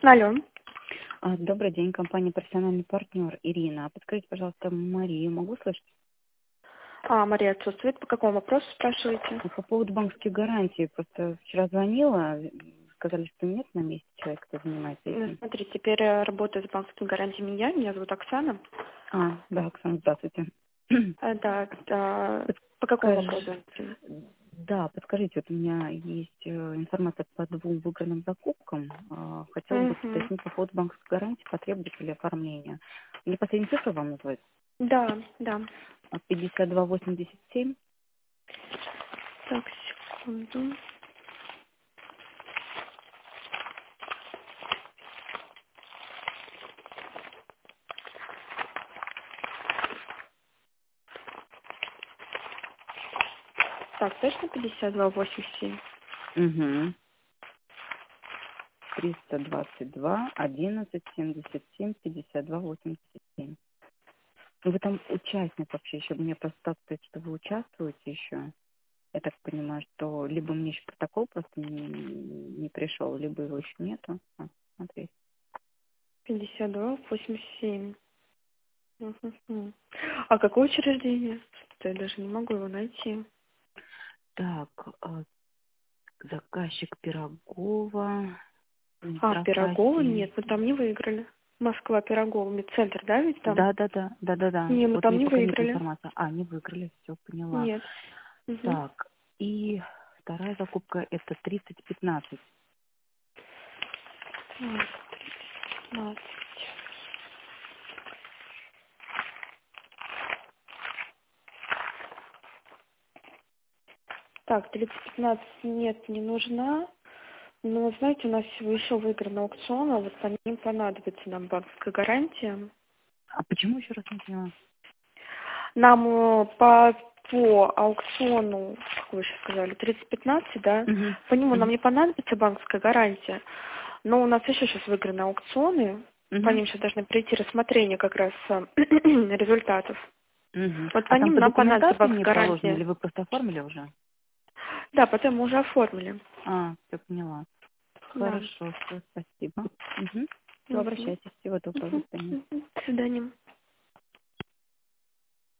Алло. Добрый день, компания «Профессиональный партнер» Ирина. Подскажите, пожалуйста, Марию могу слышать? Мария отсутствует. По какому вопросу спрашиваете? По поводу банковских гарантий. Просто вчера звонила, сказали, что нет на месте человека, кто занимается этим. Смотрите, теперь работаю с банковскими гарантиями я. Меня зовут Оксана. Да, Оксана, здравствуйте. Да. По какому вопросу? Да, подскажите, вот у меня есть информация по двум выигранным закупкам. Хотела бы уточнить по поводу банковской гарантии, потребуется ли оформление. Мне последние цифры вам назвать? Да. 5287. Так, секунду. Так, точно 5287? Угу. 322 11 77 52 87. Ну, вы там участник вообще еще. Мне просто так сказать, что вы участвуете еще. Я так понимаю, что либо мне еще протокол просто не пришел, либо его еще нету. Смотри. 5287. Мгм. А какое учреждение? Что-то я даже не могу его найти. Так, заказчик Пирогова. Пирогова? Профассии. Нет, мы там не выиграли. Москва, Пирогова, медцентр, да, ведь там? Да. Не, мы Вот там мне не пока нет выиграли. информации. Не выиграли, все, поняла. Нет. Угу. Так, и вторая закупка это 3015. 15. Так, 3015 нет, не нужна. Но, знаете, у нас еще выигран аукцион, а вот по ним понадобится нам банковская гарантия. А почему еще раз не поняла? Нам по аукциону, как вы сейчас сказали, 3015, да, по нему нам не понадобится банковская гарантия. Но у нас еще сейчас выиграны аукционы, по ним сейчас должны прийти рассмотрение как раз результатов. Вот по А там ним по нам понадобится документации не банковская положено, гарантия. или вы просто оформили уже? Да, потом мы уже оформили. Все поняла. Да. Хорошо, все, спасибо. Все, Мгм. обращайтесь. Всего доброго, до свидания. До свидания.